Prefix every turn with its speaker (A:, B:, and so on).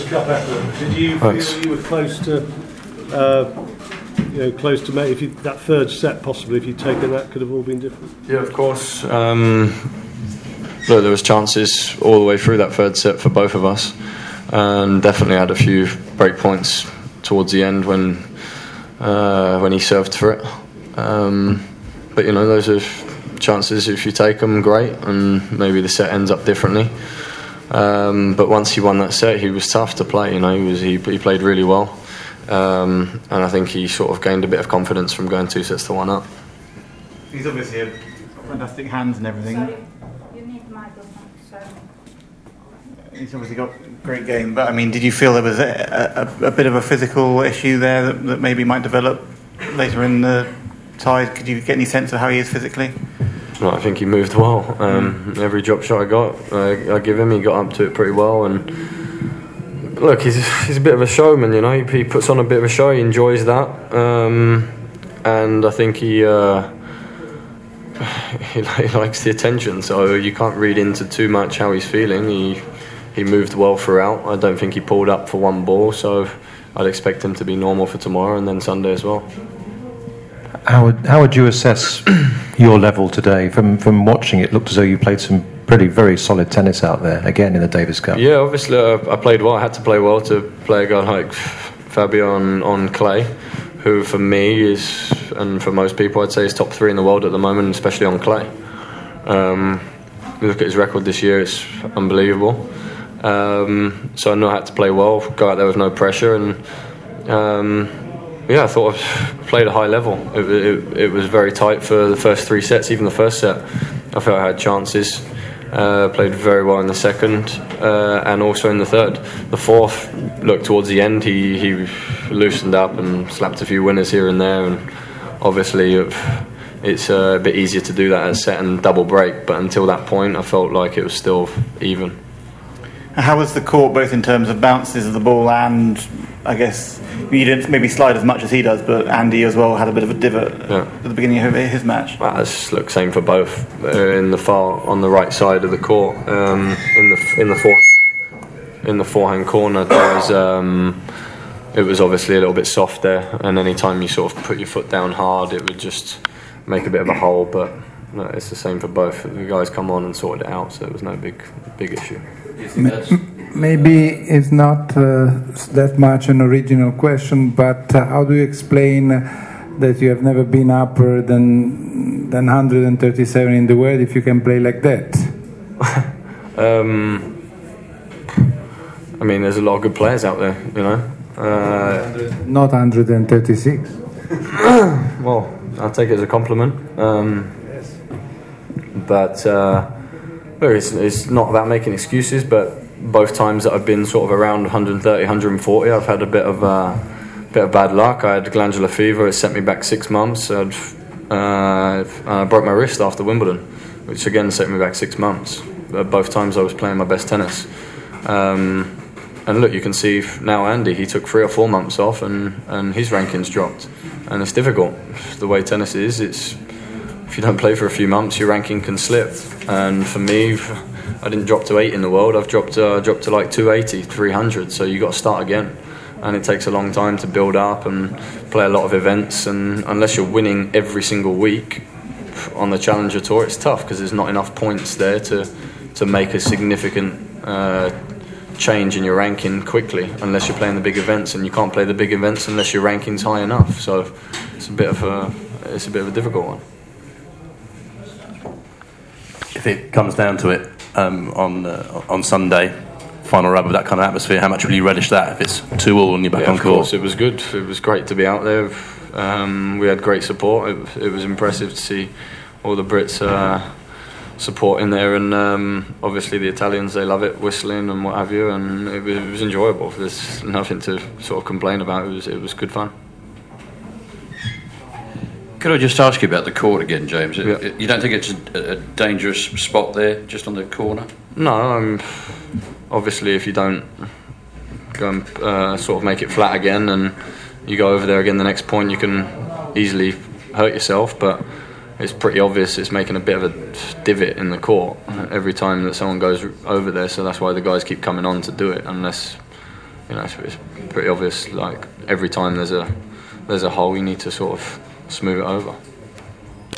A: Cup effort. Did you feel you were close to, if you, that third set possibly, if you'd taken that, could have all been different?
B: Yeah, of course. Look, there was chances all the way through that third set for both of us, and definitely had a few break points towards the end when he served for it. But those are chances. If you take them, great, and maybe the set ends up differently. But once he won that set, he was tough to play. He played really well, and I think he sort of gained a bit of confidence from going 2-1 up.
C: He's obviously a fantastic hands and everything.
D: Sorry, you need microphone. Sorry.
C: He's obviously got a great game, but I mean, did you feel there was a bit of a physical issue there that maybe might develop later in the tie? Could you get any sense of how he is physically?
B: No, I think he moved well. Every drop shot I got, I give him. He got up to it pretty well, and look, he's a bit of a showman. He puts on a bit of a show. He enjoys that, and I think he likes the attention. So you can't read into too much how he's feeling. He moved well throughout. I don't think he pulled up for one ball, so I'd expect him to be normal for tomorrow and then Sunday as well.
E: How would you assess your level today? From watching it, looked as though you played some very solid tennis out there, again in the Davis Cup.
B: Yeah, obviously I played well. I had to play well to play a guy like Fabio on clay, who for me is, and for most people I'd say, is top 3 in the world at the moment, especially on clay. You look at his record this year, it's unbelievable. So I know I had to play well, go out there with no pressure, and I thought I played a high level. It was very tight for the first 3 sets. Even the first set, I felt I had chances. Played very well in the second, and also in the third. The fourth, look, towards the end, he loosened up and slapped a few winners here and there, and obviously it's a bit easier to do that at set and double break, but until that point I felt like it was still even.
C: How was the court, both in terms of bounces of the ball and, I guess, you didn't maybe slide as much as he does, but Andy as well had a bit of a divot at the beginning of his match?
B: Well, it's same for both. On the right side of the court, in the forehand corner, it was obviously a little bit soft there, and any time you sort of put your foot down hard, it would just make a bit of a hole. But no, it's the same for both. The guys come on and sorted it out, so it was no big issue.
F: Maybe it's not that much an original question, but how do you explain that you have never been upper than 137 in the world if you can play like that?
B: I mean, there's a lot of good players out there,
F: Not 136.
B: Well, I'll take it as a compliment. But it's not about making excuses, but both times that I've been sort of around 130, 140, I've had a bit of bad luck. I had glandular fever. It sent me back 6 months. I broke my wrist after Wimbledon, which again sent me back 6 months. Both times I was playing my best tennis. And look, you can see now Andy, he took 3 or 4 months off and his rankings dropped. And it's difficult. The way tennis is, if you don't play for a few months, your ranking can slip. And for me, I didn't drop to 8 in the world. I've dropped to like 280, 300. So you got to start again, and it takes a long time to build up and play a lot of events. And unless you're winning every single week on the Challenger Tour, it's tough because there's not enough points there to make a significant change in your ranking quickly. Unless you're playing the big events, and you can't play the big events unless your ranking's high enough. So it's a bit of a difficult one.
G: If it comes down to it, on Sunday, final rub of that kind of atmosphere, how much will you relish that if it's 2-2 and you're back on court?
B: Of course, it was good. It was great to be out there. We had great support. It was impressive to see all the Brits supporting there, and obviously the Italians, they love it, whistling and what have you, and it was enjoyable. There's nothing to sort of complain about. It was good fun.
H: Could I just ask you about the court again, James?
B: Yeah.
H: You don't think it's a dangerous spot there, just on the corner?
B: No, obviously if you don't go and sort of make it flat again and you go over there again the next point, you can easily hurt yourself, but it's pretty obvious it's making a bit of a divot in the court every time that someone goes over there, so that's why the guys keep coming on to do it, unless it's pretty obvious. Like every time there's a hole, you need to sort of smooth it over.